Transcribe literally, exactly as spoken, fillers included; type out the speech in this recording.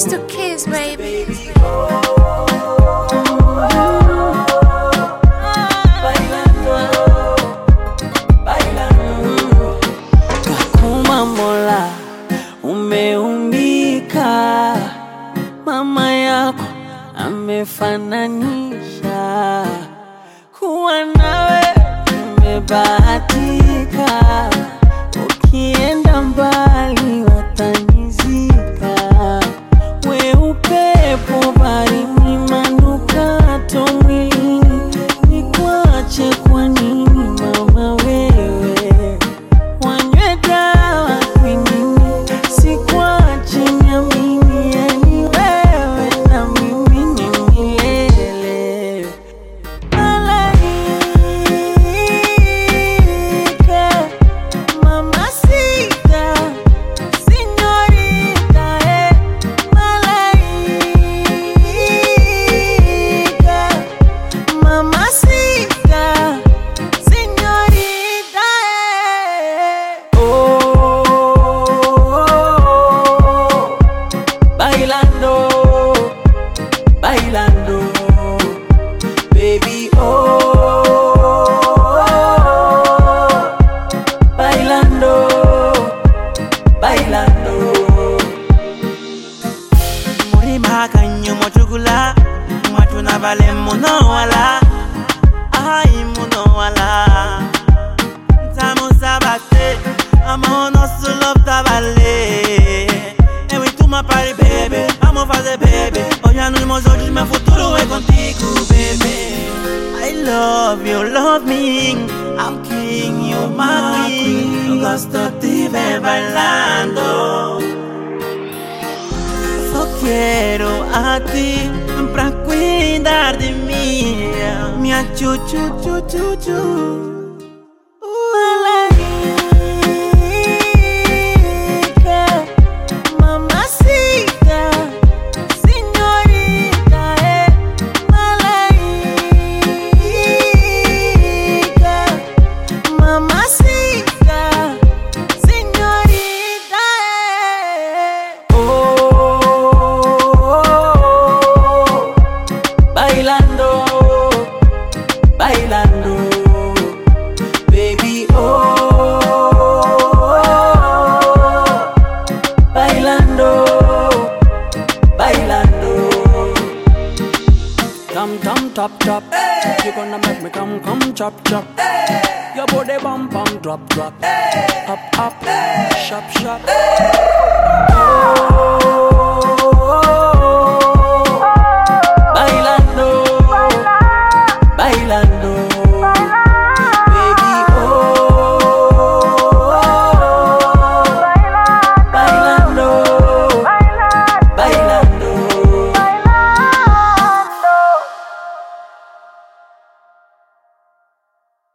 to kiss, baby. Kakuma Mola umeumbika, mama yako amefananisha, kuwa nawe umebahatika, ukienda mbali watanizika, we upepo baridi manukato mwilini, nikuache kwa nini mama wewe, wanywe dawa kwinini, sikuache niamini, yani wewe na mimi ni milele. Malaika, mamacita, señorita, eh. Malaika, mamacita, señorita, eh. Oh, bailando, bailando, baby, oh, bailando, bailando. Murima kanyu mochugula, mwatuna vale muno wala, ai muno wala. Tamu sabate, amo no love tabale. And we do my party, baby, amo fazer baby. Hoje à noite, mas hoje meu futuro é contigo, baby. I love you, love me, I'm king, you're my queen. Eu gosto de ver bailando. Só quero a ti pra cuidar de mim, minha chu chu chu chu chu. Malaika, mamacita, señorita, eh. Malaika, mamacita, señorita, eh. Oh, bailando, bailando, baby, oh, bailando, bailando. Tam tam top top, hey. You gonna make me come come chop chop, hey. Your body bum bum drop drop, hey. Up up, hey. Shop shop, hey.